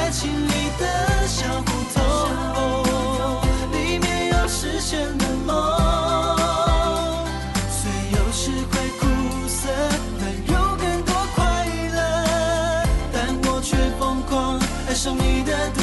爱情里的小胡同，里面有实现的梦。虽有时会苦涩，但有更多快乐。但我却疯狂爱上你的